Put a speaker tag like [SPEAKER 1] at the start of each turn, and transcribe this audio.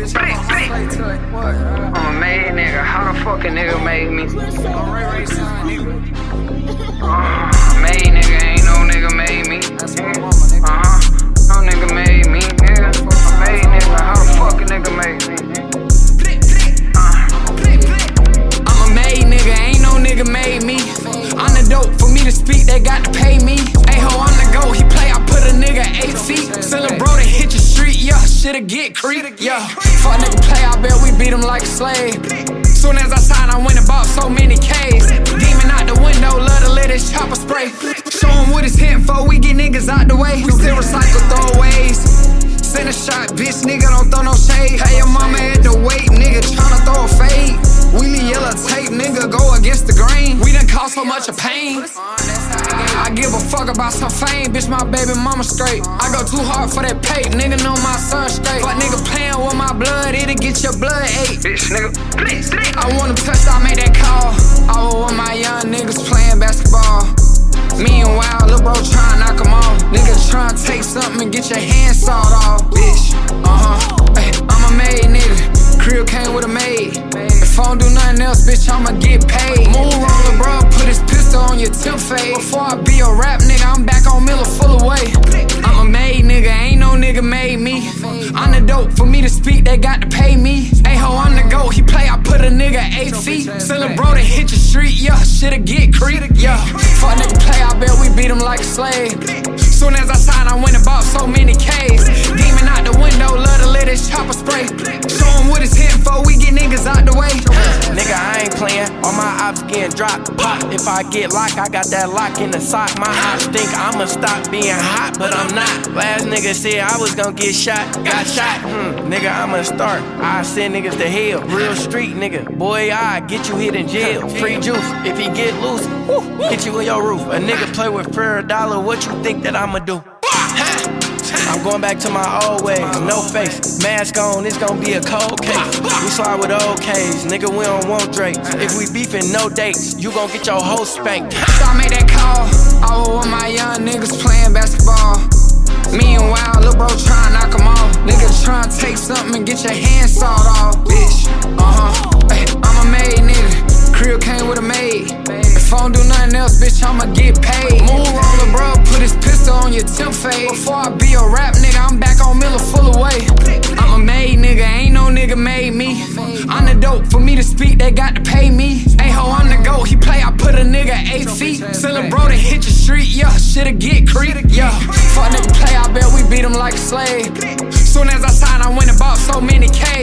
[SPEAKER 1] I'm a made nigga. How the fuck a nigga made me? Made nigga, ain't no nigga made me. No nigga made me, nigga. Made nigga, how the fuck a nigga made me?
[SPEAKER 2] I'm a made nigga, ain't no nigga made me. I'm the dope, for me to speak, they got to pay me. Hey ho, I'm the GOAT, he play, I put a nigga 8 feet. Sell a bro to hit your street, yeah, shit'll get creep, yeah. Fuck nigga play, I bet we beat him like a slave. Soon as I signed, I went and bought so many K's. Demon out the window, love to let his chopper spray. Show him what it's hitting for, we get niggas out the way. We still recycle throwaways. Send a shot, bitch, nigga, don't throw no shade. Hey, your mama at the weight, nigga, tryna throw a fade. Wheelie yellow tape, nigga, go against the grain. We done caused so much of pain. I give a fuck about some fame, bitch, my baby mama straight. I go too hard for that pay, nigga know my son straight. Fuck nigga playing with my blood, it'll get your blood ate.
[SPEAKER 1] Bitch, nigga, please.
[SPEAKER 2] I want him touched, I made that call. I was with my young niggas playing basketball. Meanwhile, lil' bro tryna knock him off. Nigga tryna take something and get your hand sawed off. Bitch, hey, I'm a made nigga. Crib came with a maid. If I don't do nothing else, bitch, I'ma get paid. Move on, lil' bro, put his pistol on your tip fade. Before I be a rap nigga, I'm back on Miller full of weight. I'm a made nigga, ain't no nigga made me. I'm the dope, for me to speak, they got to pay me. Hey ho, I'm the GOAT, he play, I put a nigga 8 feet. Sell a bro to hit your street, yeah, shit'll get creep, yeah. Fuck nigga play, I bet we beat him like a slave. Soon as I signed, I went and bought so many K's. Demon out the window, love to let his chopper spray. Show him what it's hitting for, we get niggas out the way.
[SPEAKER 3] Nigga, I ain't playing, all my ops getting dropped. Pop, if I get locked, I got that lock in the sock. My ops think I'ma stop being hot, but I'm not. Last nigga said I was gonna get shot, got shot. Nigga, I'ma start, I send niggas to hell. Real street nigga, boy, I get you hit in jail. Free juice, if he get loose, hit you in your roof. A nigga play with prayer dollar, what you think that I'ma do? I'm going back to my old ways, no face, mask on, it's gonna be a cold case. We slide with old K's, nigga, we don't want Drake. If we beefin', no dates, you gon' get your hoe spanked.
[SPEAKER 2] So I made that call, I was with my young niggas playing basketball. Meanwhile, lil' bro tryna knock him off. Nigga tryna take something and get your hand sawed off. Bitch, hey, I'm a made nigga, crib came with a maid. If I don't do nothing else, bitch, I'ma get paid. Move on, lil' bro, put his pistol on your tip fade. Before I be a rap nigga, I'm back on Miller full of weight. I'm a made nigga, ain't no nigga made me. I'm the dope, for me to speak, they got to pay me. Hey ho, I'm the GOAT, he play, I put a nigga 8 feet. Sell a bro to hit your street, yeah, shit'll get creep, yeah. Fuck nigga play, I bet we beat him like a slave. Soon as I signed, I went and bought so many K's.